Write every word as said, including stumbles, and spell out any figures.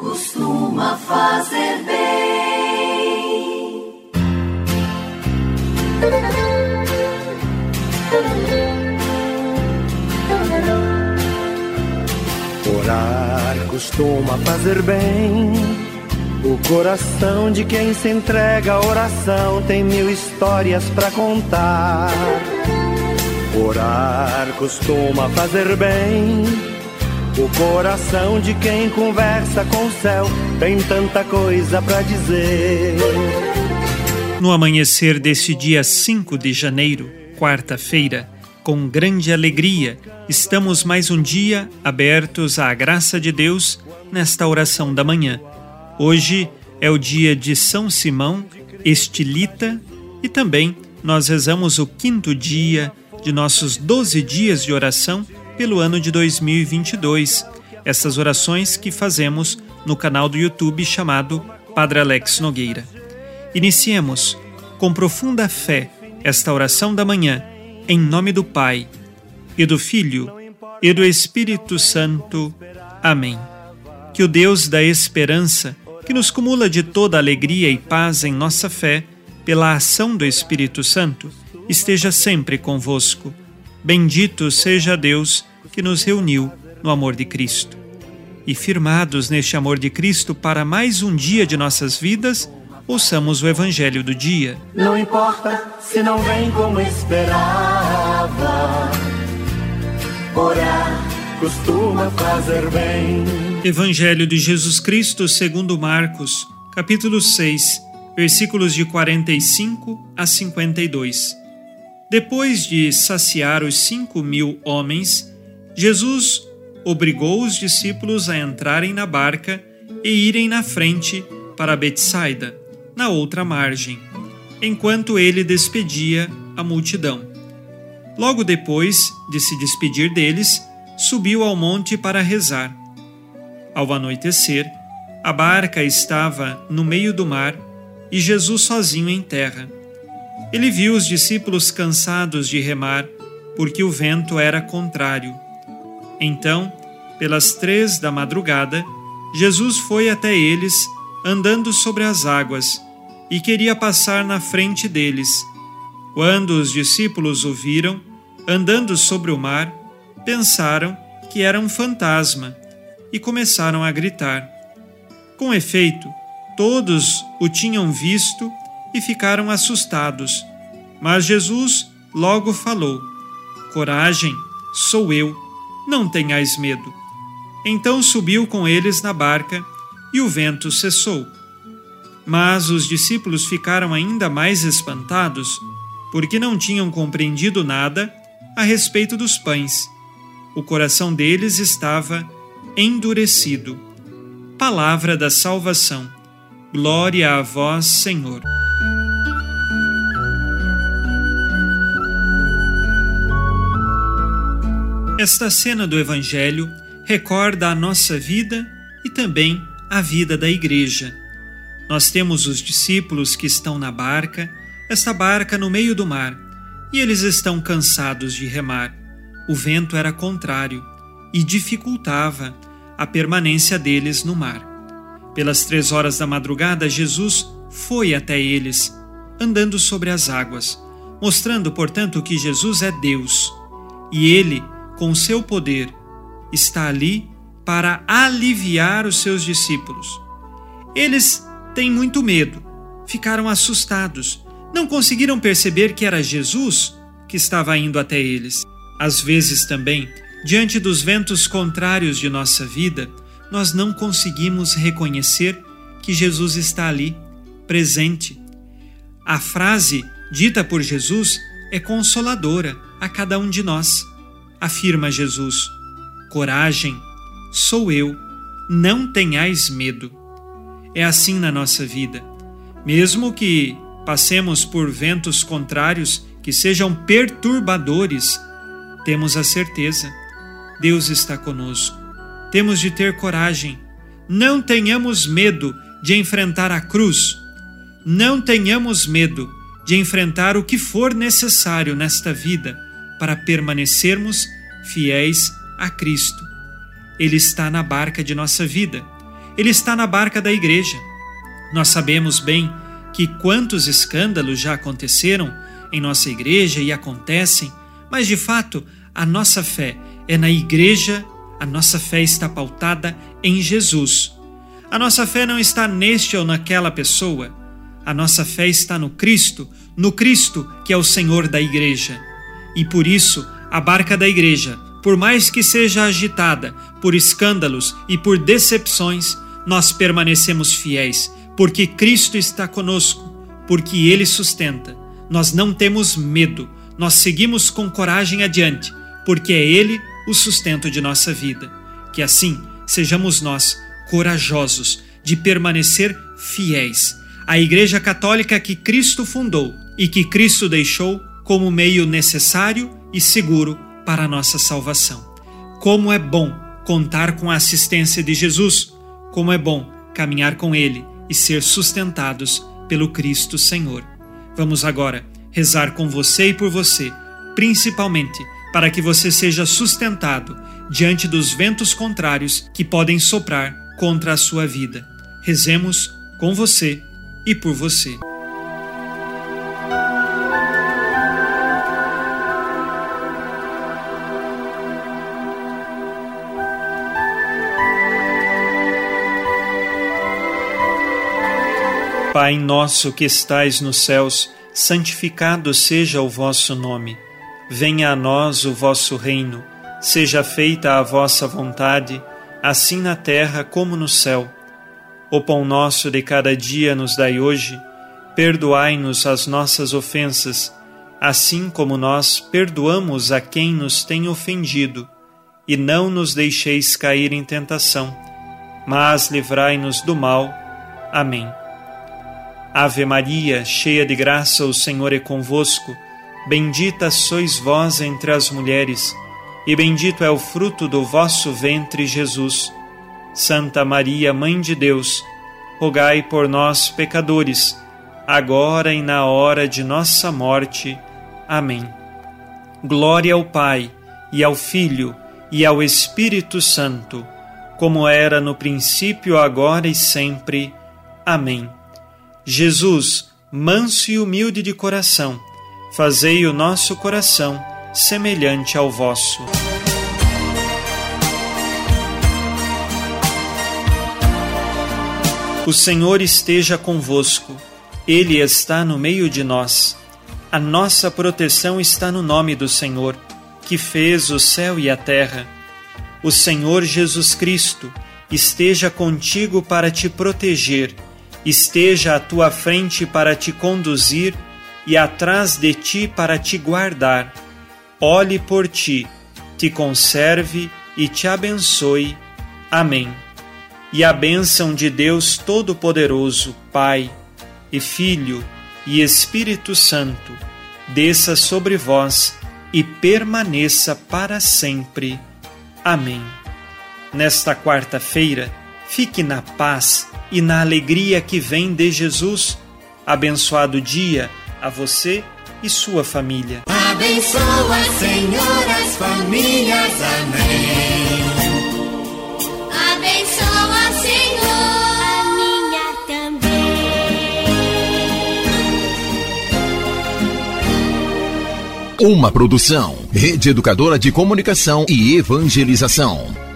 costuma fazer bem. Orar costuma fazer bem. O coração de quem se entrega à oração tem mil histórias pra contar. Orar costuma fazer bem. O coração de quem conversa com o céu tem tanta coisa pra dizer. No amanhecer deste dia cinco de janeiro, quarta-feira, com grande alegria, estamos mais um dia abertos à graça de Deus nesta oração da manhã. Hoje é o dia de São Simão, estilita, e também nós rezamos o quinto dia de nossos doze dias de oração pelo ano de dois mil e vinte e dois. Essas orações que fazemos no canal do YouTube chamado Padre Alex Nogueira. Iniciemos com profunda fé esta oração da manhã, em nome do Pai, e do Filho, e do Espírito Santo. Amém. Que o Deus da esperança, que nos cumula de toda alegria e paz em nossa fé, pela ação do Espírito Santo, esteja sempre convosco. Bendito seja Deus que nos reuniu no amor de Cristo. E firmados neste amor de Cristo para mais um dia de nossas vidas, ouçamos o Evangelho do dia. Não importa se não vem como esperava, orar costuma fazer bem. Evangelho de Jesus Cristo segundo Marcos, capítulo seis, versículos de quarenta e cinco a cinquenta e dois. Depois de saciar os cinco mil homens, Jesus obrigou os discípulos a entrarem na barca e irem na frente para Betsaida, na outra margem, enquanto ele despedia a multidão. Logo depois de se despedir deles, subiu ao monte para rezar. Ao anoitecer, a barca estava no meio do mar e Jesus sozinho em terra. Ele viu os discípulos cansados de remar, porque o vento era contrário. Então, pelas três da madrugada, Jesus foi até eles, andando sobre as águas, e queria passar na frente deles. Quando os discípulos o viram, andando sobre o mar, pensaram que era um fantasma, e começaram a gritar. Com efeito, todos o tinham visto e ficaram assustados. Mas Jesus logo falou: Coragem, sou eu, não tenhais medo. Então subiu com eles na barca e o vento cessou. Mas os discípulos ficaram ainda mais espantados, porque não tinham compreendido nada a respeito dos pães. O coração deles estava endurecido. Palavra da salvação. Glória a vós, Senhor. Esta cena do Evangelho recorda a nossa vida e também a vida da Igreja. Nós temos os discípulos que estão na barca, esta barca no meio do mar, e eles estão cansados de remar. O vento era contrário e dificultava a permanência deles no mar. Pelas três horas da madrugada, Jesus foi até eles, andando sobre as águas, mostrando, portanto, que Jesus é Deus, e Ele, com seu poder, está ali para aliviar os seus discípulos. Eles têm muito medo, ficaram assustados, não conseguiram perceber que era Jesus que estava indo até eles. Às vezes também, diante dos ventos contrários de nossa vida, nós não conseguimos reconhecer que Jesus está ali, presente. A frase dita por Jesus é consoladora a cada um de nós. Afirma Jesus: Coragem, sou eu, não tenhais medo. É assim na nossa vida. Mesmo que passemos por ventos contrários que sejam perturbadores, temos a certeza, Deus está conosco. Temos de ter coragem. Não tenhamos medo de enfrentar a cruz. Não tenhamos medo de enfrentar o que for necessário nesta vida para permanecermos fiéis a Cristo. Ele está na barca de nossa vida Ele está na barca da igreja. Nós sabemos bem que quantos escândalos já aconteceram em nossa igreja e acontecem, mas de fato a nossa fé é na igreja, a nossa fé está pautada em Jesus. A nossa fé não está neste ou naquela pessoa, a nossa fé está no Cristo, no Cristo que é o Senhor da igreja. E por isso, a barca da igreja, por mais que seja agitada por escândalos e por decepções, nós permanecemos fiéis, porque Cristo está conosco, porque Ele sustenta. Nós não temos medo, nós seguimos com coragem adiante, porque é Ele o sustento de nossa vida. Que assim sejamos nós corajosos de permanecer fiéis à Igreja Católica que Cristo fundou e que Cristo deixou como meio necessário e seguro para a nossa salvação. Como é bom contar com a assistência de Jesus, como é bom caminhar com Ele e ser sustentados pelo Cristo Senhor. Vamos agora rezar com você e por você, principalmente para que você seja sustentado diante dos ventos contrários que podem soprar contra a sua vida. Rezemos com você e por você. Pai nosso que estais nos céus, santificado seja o vosso nome. Venha a nós o vosso reino. Seja feita a vossa vontade, assim na terra como no céu. O pão nosso de cada dia nos dai hoje. Perdoai-nos as nossas ofensas, assim como nós perdoamos a quem nos tem ofendido. E não nos deixeis cair em tentação, mas livrai-nos do mal. Amém. Ave Maria, cheia de graça, o Senhor é convosco. Bendita sois vós entre as mulheres, e bendito é o fruto do vosso ventre, Jesus. Santa Maria, Mãe de Deus, rogai por nós, pecadores, agora e na hora de nossa morte. Amém. Glória ao Pai, e ao Filho, e ao Espírito Santo, como era no princípio, agora e sempre. Amém. Jesus, manso e humilde de coração, fazei o nosso coração semelhante ao vosso. O Senhor esteja convosco, Ele está no meio de nós. A nossa proteção está no nome do Senhor, que fez o céu e a terra. O Senhor Jesus Cristo esteja contigo para te proteger, esteja à tua frente para te conduzir e atrás de ti para te guardar. Olhe por ti, te conserve e te abençoe. Amém. E a bênção de Deus Todo-Poderoso, Pai e Filho e Espírito Santo, desça sobre vós e permaneça para sempre. Amém. Nesta quarta-feira, fique na paz e na alegria que vem de Jesus. Abençoado dia a você e sua família. Abençoa, Senhor, as famílias. Amém. Abençoa, Senhor, a minha também. Uma produção, Rede Educadora de Comunicação e Evangelização.